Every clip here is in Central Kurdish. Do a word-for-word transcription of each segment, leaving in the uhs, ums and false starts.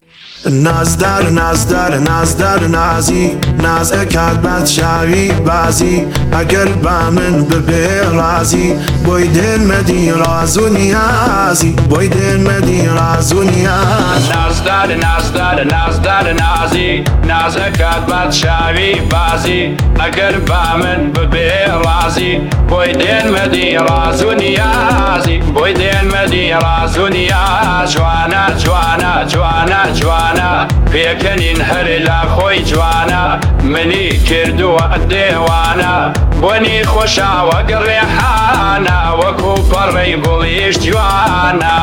نازدار نازدار نازدار نازی ناز اکاد بات شاوی بازی اگر با من ببی رازی بوی دل مدی راز و نیازی بوی دل مدی راز و نیاز نازدار نازدار نازدار نازی ناز اکاد بات شاوی بازی اگر با من ببی رازی بوی دل مدی راز و نیازی بوی دل مدی راز و نیاز جوانا جوانا جوانا جوانا پێکەنین هەر لا خۆی جوانە منی کردووە دێوانە بۆنی خۆشاوە گڕێحانە وەکو پەڕەی گوڵیش جوانە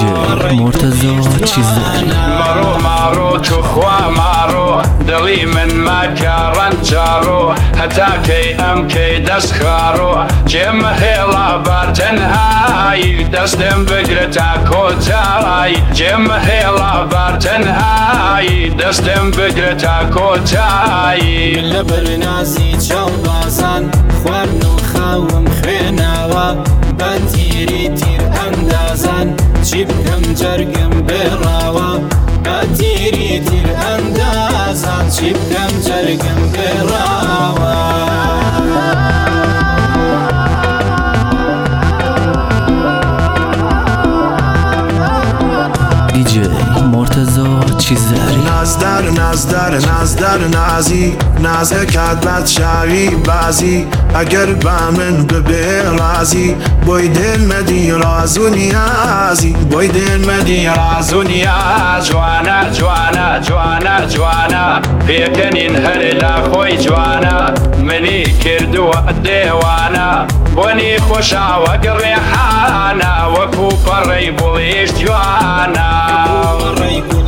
مەڕۆ ماڕۆ توخوا ماڕۆ دڵی من ماکە ڕەنجاڕۆ هەتاکەی ئەم کەی دەست خاڕۆ جێمە هێڵا بارتەنهایی دەستم بگرە تا کۆتایی جێمە هێڵا بارتەنهایی دەستم بگرە تا کۆتایی من لە بەرنازی چاوبازان خواردن و خاوم خوێناوە بەتیری تیر ئەندازان چی بکەم جەرگم بێڕاوە بەتیری تیر ئەندازان چی بکەم جەرگم بێڕاوە نازدار نازدار نازدار نازی ناز اکاد بات شاوی بازی اگر با من ببی رازی بوی دل مدی راز و نیازی بوی دل مدی راز و نیاز جوانا جوانا جوانا جوانا پێکەنین هەر لا خۆی جوانە منی کردووە دێوانە بۆنی خۆشاوە گڕێحانە وەکو پەڕەی گوڵیش جوانە